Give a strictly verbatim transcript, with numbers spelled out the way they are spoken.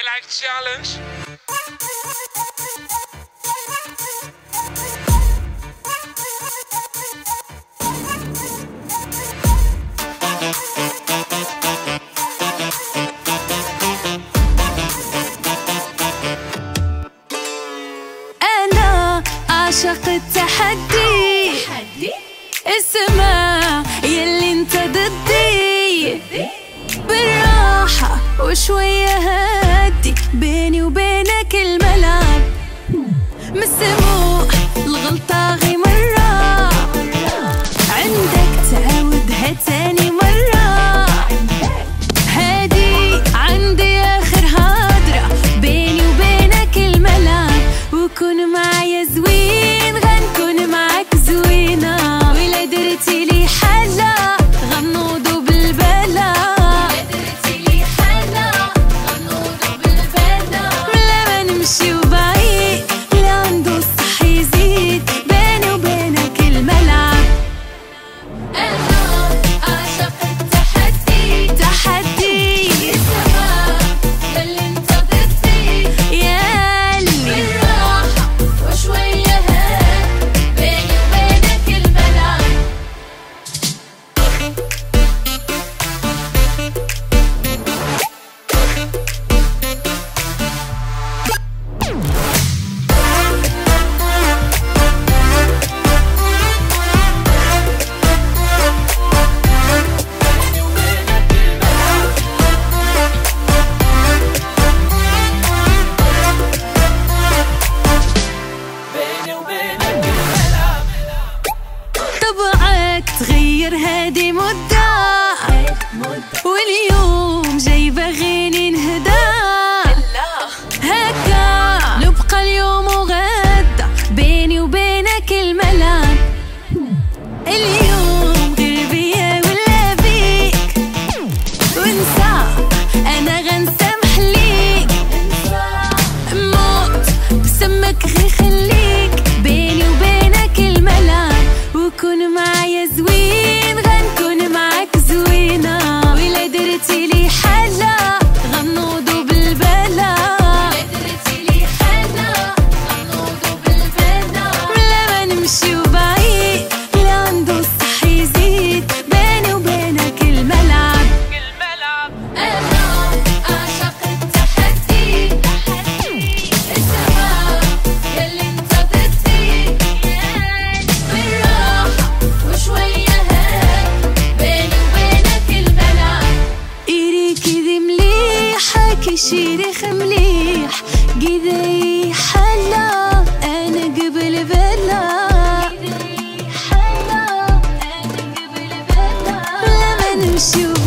like challenge? أنا عاشق التحدي، اسمع يلي انت ضدي، بالراحة وشوية هادي، بيني وبينك الملعب مسموح الغلطة غي مرة، عندك تعاودها تاني مرة، هادي عندي آخر هادرة، بيني وبينك الملعب، وكون معايا زوين غنكون معاك زوينة، ولا درتي لي حاجة غنوضو بالبلا، ولا درتي لي حاجة غنوضو بالبلا، ولا ما نمشيو بعيد لا عندو الصح يزيد، بيني وبينك الملعب. أنا عاشق التحدي، تحدي اسمع ياللي انت ضدي، ياللي بالراحة وشوية هاد، بيني وبينك الملعب. طبعك تغير هادي مدة، واليوم جاي باغيني نهدى، هكا نبقى اليوم وغدا، بيني وبينك الملعب، اليوم غير بيا ولا بيك، وانسى انا غنسامح ليك، موت بسمك غير خليك، بيني وبينك الملعب، وكون معايا زوين غنكون معاك زوينة، ولا درتي لي حاجة غنوضو بالبلا، ولا درتي لي حاجة غنوضو بالبلا، ولا ما نمشيو بعيد لا عندو الصح يزيد، بيني وبينك الملعب. أنا عاشق التحدي، اسمع ياللي انت ضدي، بالراحة وشوية هاد، بيني وبينك الملعب. إيري كذي مليح هاكي شيريخ مليح، قذي حلا أنا قبل بلا، قذي حلا أنا قبل بلا، لا ما نمشيو